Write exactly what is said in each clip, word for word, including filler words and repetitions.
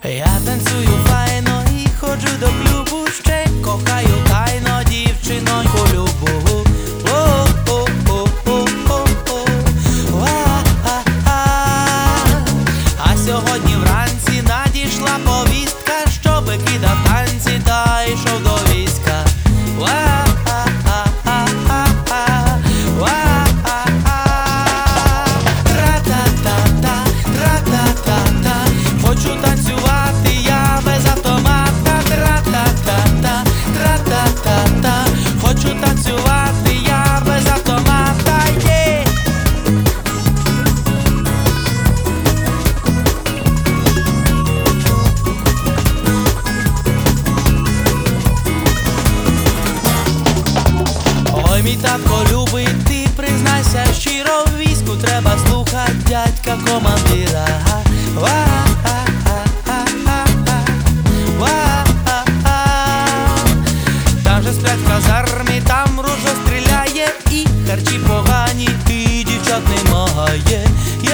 Я танцюю файно і ходжу до клубу, ще кохаю тайно дівчиноньку любу. О-о-о-о-о-о, а сьогодні вранці надійшла повістка, щоби кидав танці та йшов до війська. Хочу танцювати я без автомата, тра-та-та-та, тра-та-та-та. Хочу танцювати я без автомата, є. Ой, мій татко любий, ти признайся щиро, в війську треба слухать дядька командира. Там же сплять в казармі, там ружо стріляє, і харчі погані, і дівчат немає.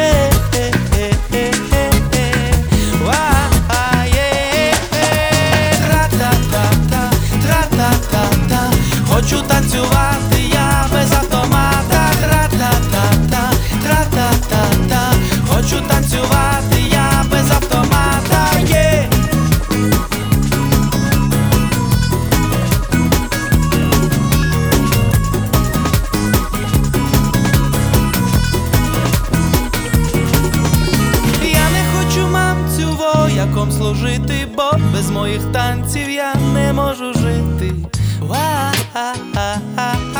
Тра-та-та-та, тра-та-та-та. Хочу танцювати я без автомата, тра-та-та-та, тра-та-та-та. Хочу танцювати я без автомата, є. Я не хочу мамцю вояком служити, бо без моїх танців я не можу жити. Ва-ха-ха-ха.